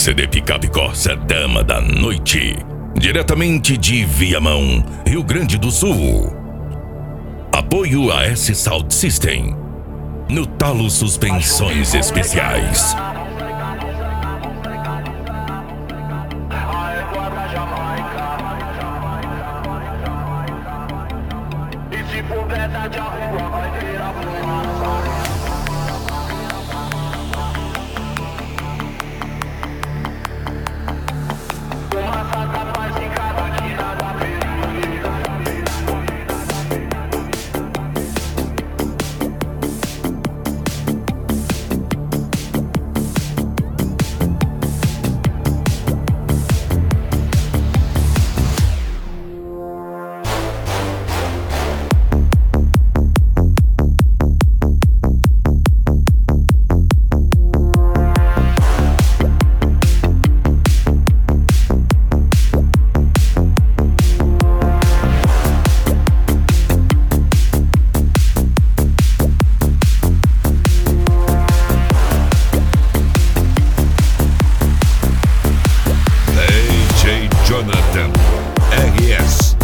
CD Picape Corsa Dama da Noite, diretamente de Viamão, Rio Grande do Sul. Apoio a S Sound System. No Talo Suspensões Especiais. Jonathan RS.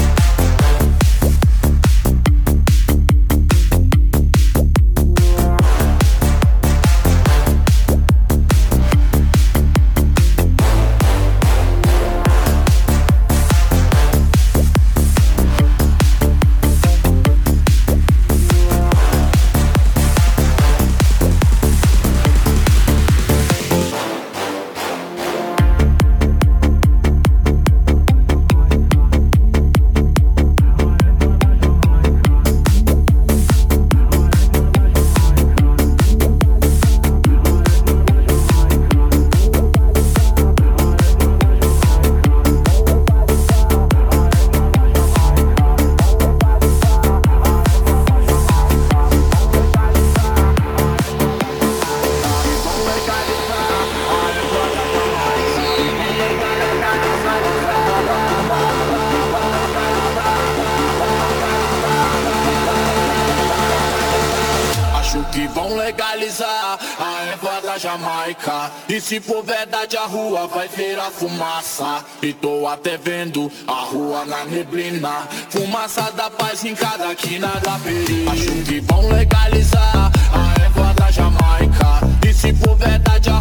Que vão legalizar a erva da Jamaica. E se for verdade a rua vai ver a fumaça. E tô até vendo a rua na neblina. Fumaça da paz em cada quina da perigo. Acho que vão legalizar a erva da Jamaica. E se for verdade a